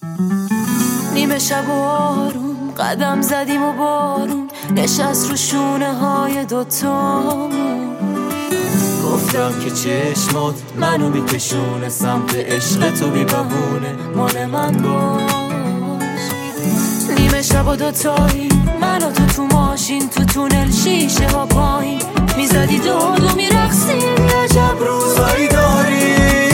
نیمه شب و آروم قدم زدیم و بارون نشست رو شونه های دوتامون. گفتم که چشمات منو میکشونه سمت عشق تو بی بهونه، مال من باش. نیمه شب و دوتایی من و تو ماشین تو تونل شیشه ها پایین میزدی داد و میرقصیم. عجب روزایی داری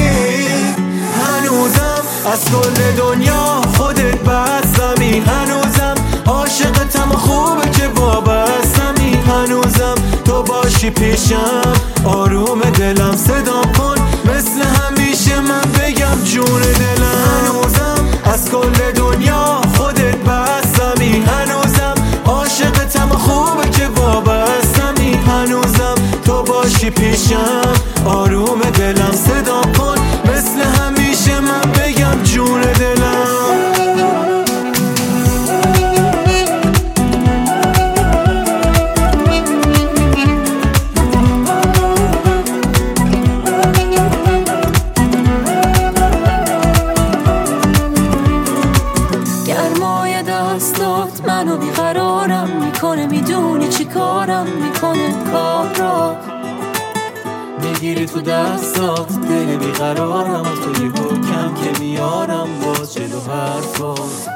هنوزم از کل دنیا خودت بستمی، هنوزم عاشقتم و خوبه که وابستمی، هنوزم تو باشی پیشم آروم دلم صدام کن مثل همیشه من بگم جون دلم. هنوزم از کل دنیا خودت بستمی، هنوزم عاشقتم و خوبه که وابستمی، هنوزم تو باشی پیشم آروم دلم صدام کن مثل همیشه من بگم جون دلم. گرمای دستات منو بیقرارم میکنه، میدونی چی کارم میکنه کارا. میگیری تو دستات دل بیقرارم و توی حکم که میارم باز جلو حرفات.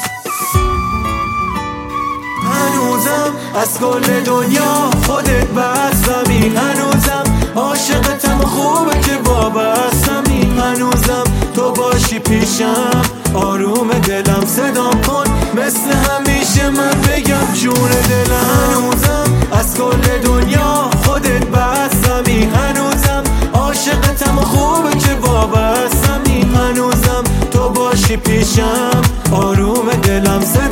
هنوزم از کل دنیا خودت بستمی، هنوزم عاشقتم و خوبه که وابستمی، هنوزم تو باشی پیشم آروم دلم صدام کن مثل همیشه من بگم جون دلم. هنوزم از کل دنیا خودت بستمی، هنوزم عاشقتم و خوبه که وابستمی، هنوزم تو باشی پیشم آروم دلم